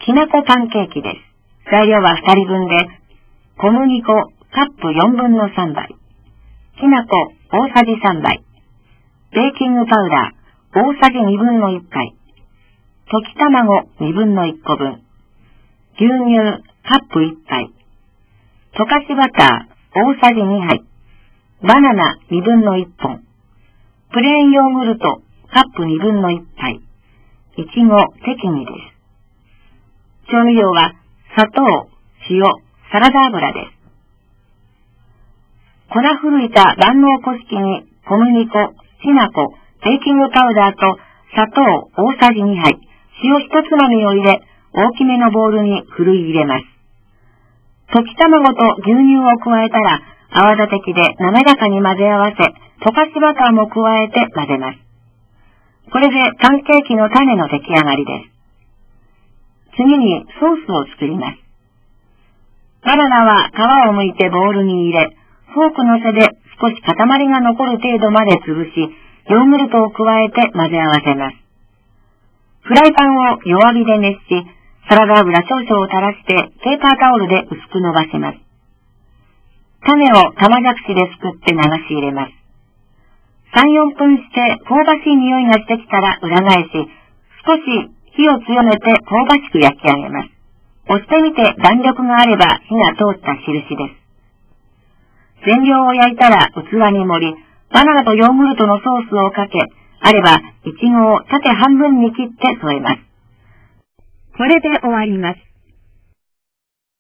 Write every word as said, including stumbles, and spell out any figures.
きなこパンケーキです。材料はふたりぶんで、小麦粉カップよんぶんのさんばい、きなこ大さじさんばい、ベーキングパウダー大さじにぶんのいっぱい、溶き卵にぶんのいっこぶん、牛乳カップいっぱい、溶かしバター大さじにはい、バナナにぶんのいっぽん、プレーンヨーグルトカップにぶんのいっぱい、いちご適宜です。調味料は砂糖、塩、サラダ油です。粉ふるいた万能小式に小麦粉、きな粉、ベーキングパウダーと砂糖大さじにはい、塩ひとつまみを入れ、大きめのボウルにふるい入れます。溶き卵と牛乳を加えたら、泡立て器で滑らかに混ぜ合わせ、溶かしバターも加えて混ぜます。これでパンケーキの種の出来上がりです。次にソースを作ります。バナナは皮を剥いてボウルに入れ、フォークの背で少し塊が残る程度まで潰し、ヨーグルトを加えて混ぜ合わせます。フライパンを弱火で熱し、サラダ油少々を垂らしてペーパータオルで薄く伸ばします。種を玉じゃくしですくって流し入れます。さん、よんぷんして香ばしい匂いがしてきたら裏返し、少し火を強めて香ばしく焼き上げます。押してみて弾力があれば火が通った印です。全量を焼いたら器に盛り、バナナとヨーグルトのソースをかけ、あればイチゴを縦半分に切って添えます。 これで終わります。